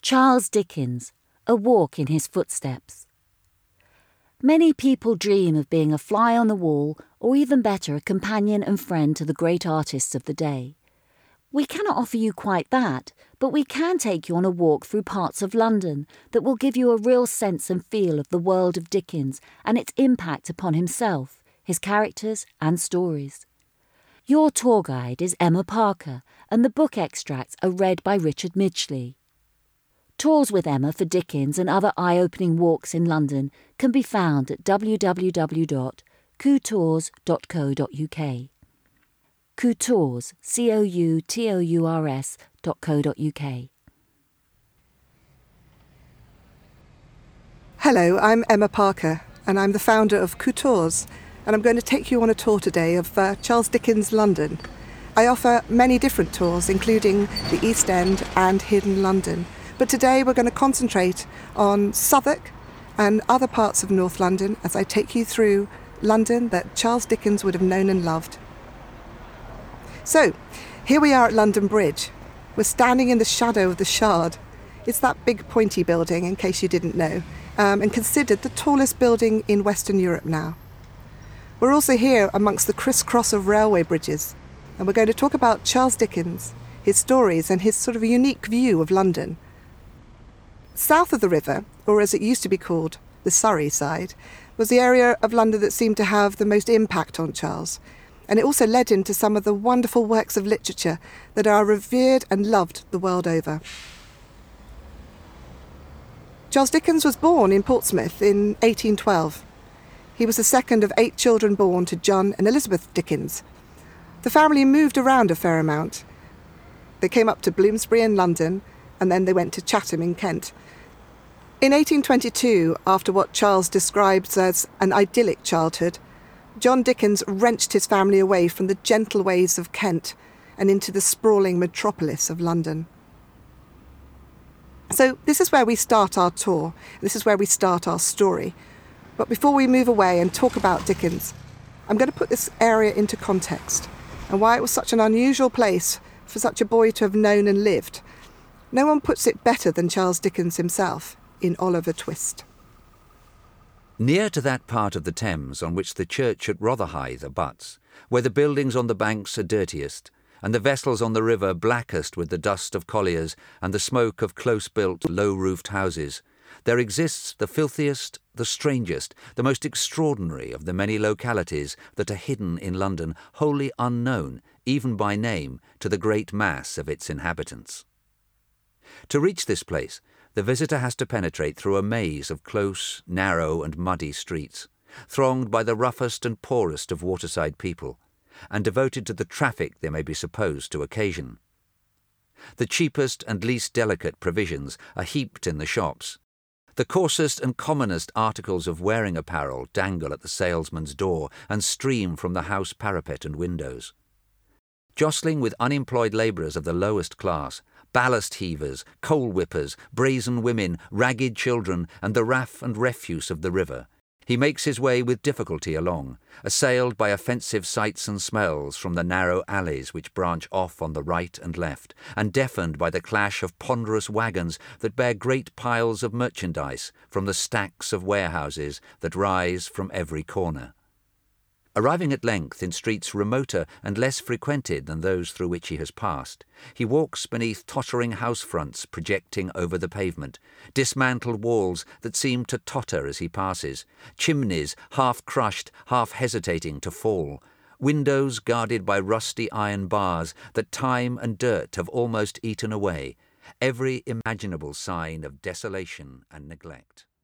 Charles Dickens, A Walk in His Footsteps. Many people dream of being a fly on the wall, or even better, a companion and friend to the great artists of the day. We cannot offer you quite that, but we can take you on a walk through parts of London that will give you a real sense and feel of the world of Dickens and its impact upon himself, his characters and stories. Your tour guide is Emma Parker, and the book extracts are read by Richard Midgley. Tours with Emma for Dickens and other eye-opening walks in London can be found at www.coutours.co.uk. Coutours, COUTOURS.co.uk. Hello, I'm Emma Parker, and I'm the founder of Coutours, and I'm going to take you on a tour today of Charles Dickens' London. I offer many different tours, including the East End and Hidden London. But today we're going to concentrate on Southwark and other parts of North London as I take you through London that Charles Dickens would have known and loved. So, here we are at London Bridge. We're standing in the shadow of the Shard. It's that big pointy building, in case you didn't know, and considered the tallest building in Western Europe now. We're also here amongst the crisscross of railway bridges, and we're going to talk about Charles Dickens, his stories and his sort of unique view of London. South of the river, or as it used to be called, the Surrey side, was the area of London that seemed to have the most impact on Charles, and it also led him to some of the wonderful works of literature that are revered and loved the world over. Charles Dickens was born in Portsmouth in 1812. He was the second of 8 children born to John and Elizabeth Dickens. The family moved around a fair amount. They came up to Bloomsbury in London, and then they went to Chatham in Kent. In 1822, after what Charles describes as an idyllic childhood, John Dickens wrenched his family away from the gentle ways of Kent and into the sprawling metropolis of London. So this is where we start our tour. This is where we start our story. But before we move away and talk about Dickens, I'm going to put this area into context and why it was such an unusual place for such a boy to have known and lived. No one puts it better than Charles Dickens himself in Oliver Twist. Near to that part of the Thames on which the church at Rotherhithe abuts, where the buildings on the banks are dirtiest, and the vessels on the river blackest with the dust of colliers and the smoke of close-built, low-roofed houses, there exists the filthiest, the strangest, the most extraordinary of the many localities that are hidden in London, wholly unknown, even by name, to the great mass of its inhabitants. To reach this place, the visitor has to penetrate through a maze of close, narrow and muddy streets, thronged by the roughest and poorest of waterside people, and devoted to the traffic they may be supposed to occasion. The cheapest and least delicate provisions are heaped in the shops. The coarsest and commonest articles of wearing apparel dangle at the salesman's door and stream from the house parapet and windows. Jostling with unemployed labourers of the lowest class, ballast heavers, coal whippers, brazen women, ragged children, and the raff and refuse of the river, he makes his way with difficulty along, assailed by offensive sights and smells from the narrow alleys which branch off on the right and left, and deafened by the clash of ponderous wagons that bear great piles of merchandise from the stacks of warehouses that rise from every corner. Arriving at length in streets remoter and less frequented than those through which he has passed, he walks beneath tottering house fronts projecting over the pavement, dismantled walls that seem to totter as he passes, chimneys half-crushed, half-hesitating to fall, windows guarded by rusty iron bars that time and dirt have almost eaten away, every imaginable sign of desolation and neglect.